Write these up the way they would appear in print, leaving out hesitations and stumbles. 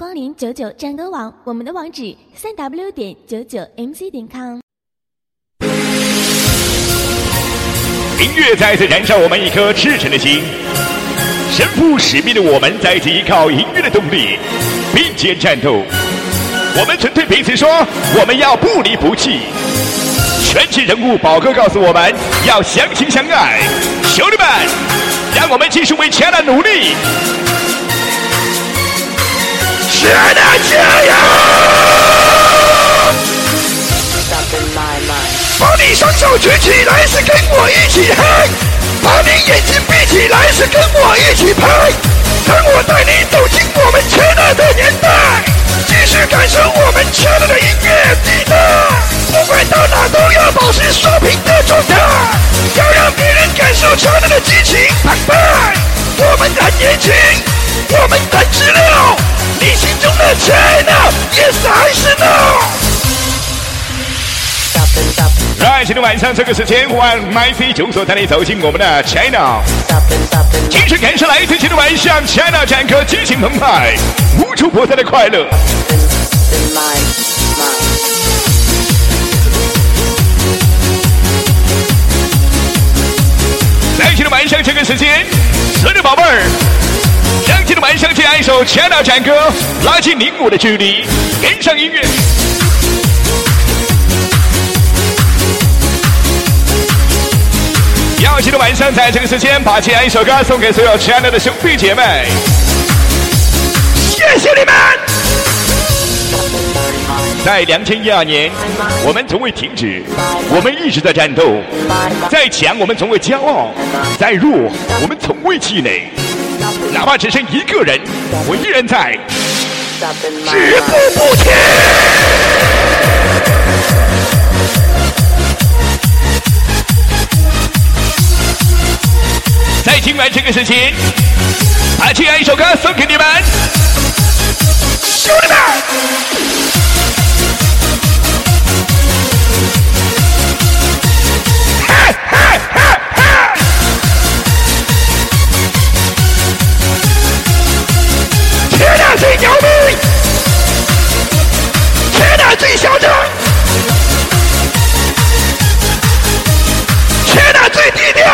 光临99战歌网，我们的网址3w.99mc.com。 音乐再次燃烧我们一颗赤诚的心，身负使命的我们再次依靠音乐的动力并肩战斗。我们曾对彼此说，我们要不离不弃。传奇人物宝哥告诉我们要相亲相爱。兄弟们，让我们继续为China努力。China加油！把你双手举起来，是跟我一起嗨；把你眼睛闭起来，是跟我一起拍。让我带你走进我们China的年代，继续感受我们China的音乐地带。不管到哪都要保持刷屏的状态，要让别人感受China的激情澎湃。我们很年轻，我们很直溜，你心中的China yes还是 no？来，今天晚上这个时间，让 MyC 囧所带你走进我们的China， 继续感受来自今天晚上China战歌激情澎湃、无处不在的快乐。在今天晚上这个时间，所有的宝贝儿，让今天晚上这样一首China战歌拉近你我的距离，跟上音乐。要记得晚上在这个时间把这样一首歌送给所有China的兄弟姐妹，谢谢你们！在2012年，我们从未停止，我们一直在战斗，在强我们从未骄傲，在弱我们从未气馁，哪怕只剩一个人，我依然在止步不前。在今晚这个时间，把这样一首歌送给你们，兄弟们！嘿嘿嘿嘿！China最牛逼，China最嚣张，China最低调。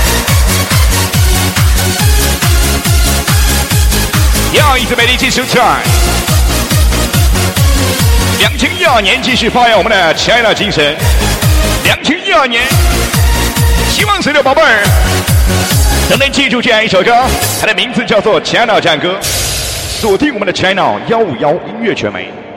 要一次美丽继续唱，2012年继续发扬我们的China精神。2012年，希望所有的宝贝儿都能记住这样一首歌，它的名字叫做China战歌。锁定我们的China151音乐全媒。